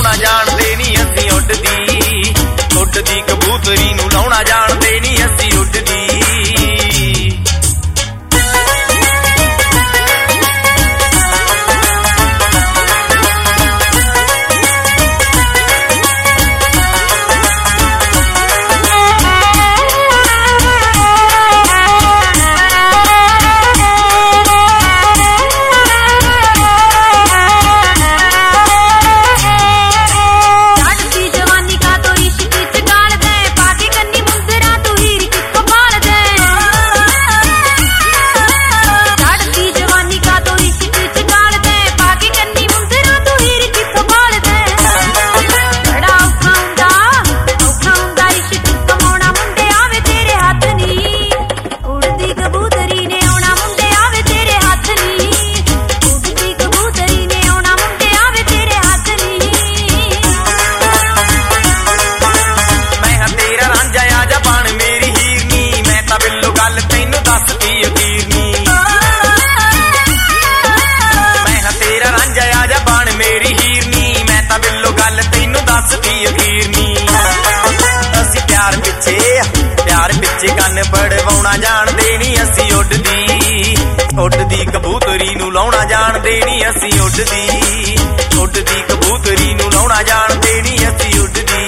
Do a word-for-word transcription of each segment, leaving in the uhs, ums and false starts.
ਲਾਉਣਾ ਜਾਣਦੇ ਨੀ ਅਸੀਂ ਉੱਡਦੀ, ਉੱਡਦੀ ਕਬੂਤਰੀ ਨੂੰ ਲਾਉਣਾ ਜਾਣਦੇ ਨੀ ਅਸੀਂ ਉੱਡਦੀ। ਪਿਆਰ ਪਿੱਛੇ ਕੰਨ ਪੜਵਾਉਣਾ ਜਾਣਦੇ ਨੀ ਅਸੀਂ ਉੱਡਦੀ, ਉੱਡਦੀ ਕਬੂਤਰੀ ਨੂੰ ਲਾਉਣਾ ਜਾਣਦੇ ਨੀ ਅਸੀਂ ਉੱਡਦੀ, ਉੱਡਦੀ ਕਬੂਤਰੀ ਨੂੰ ਲਾਉਣਾ ਜਾਣਦੇ ਨੀ ਅਸੀਂ ਉੱਡਦੀ।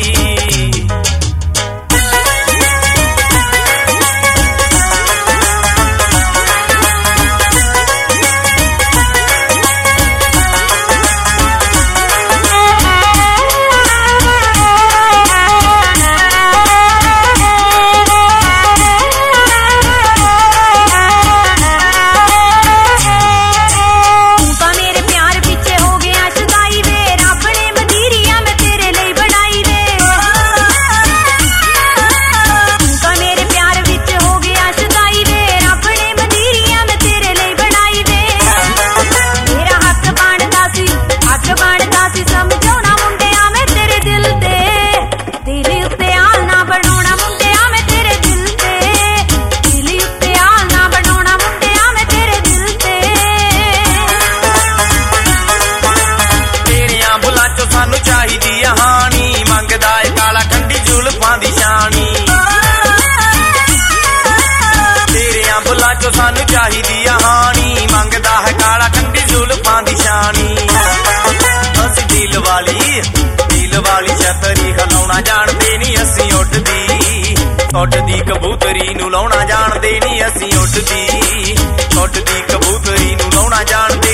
ਸਾਨੂੰ ਚਾਹੀਦੀ ਆ ਹਾਣੀ, ਮੰਗਦਾ ਹੈ ਕਾਲਾ ਕੰਢੀ ਜ਼ੁਲਫਾਂ ਦੀ ਸ਼ਾਨੀ। ਅਸੀਂ ਦਿਲ ਵਾਲੀ, ਦਿਲ ਵਾਲੀ ਛਤਰੀ ਹਿਲਾਉਣਾ ਜਾਣਦੇ ਨੀ ਅਸੀਂ ਉੱਡਦੀ, ਉੱਡਦੀ ਕਬੂਤਰੀ ਨੂੰ ਲਾਉਣਾ ਜਾਣਦੇ ਨੀ ਅਸੀਂ ਉੱਡਦੀ, ਉੱਡਦੀ ਕਬੂਤਰੀ ਨੂੰ ਲਾਉਣਾ ਜਾਣਦੇ